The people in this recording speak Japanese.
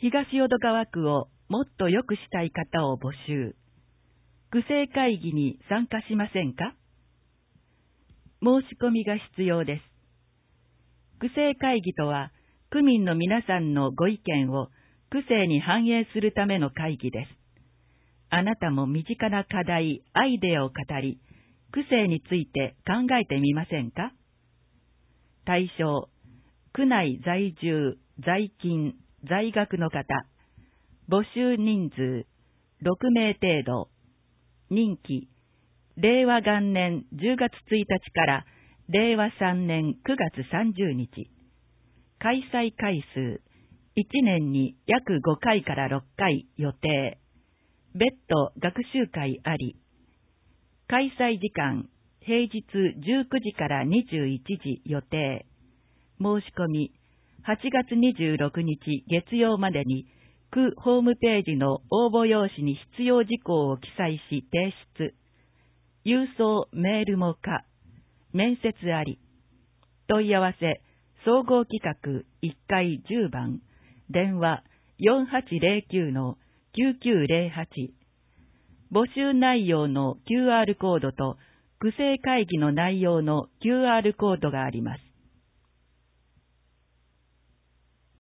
東淀川区をもっと良くしたい方を募集。区政会議に参加しませんか？申し込みが必要です。区政会議とは、区民の皆さんのご意見を区政に反映するための会議です。あなたも身近な課題、アイデアを語り、区政について考えてみませんか？対象、区内在住、在勤、在学の方。募集人数、6名程度。任期、令和元年10月1日から令和3年9月30日。開催回数、1年に約5回から6回予定。別途学習会あり。開催時間、平日19時から21時予定。申し込み、8月26日月曜までに、区ホームページの応募用紙に必要事項を記載し提出。郵送メールも可。面接あり。問い合わせ、総合企画1階10番、電話4809-9908。募集内容の QR コードと、区政会議の内容の QR コードがあります。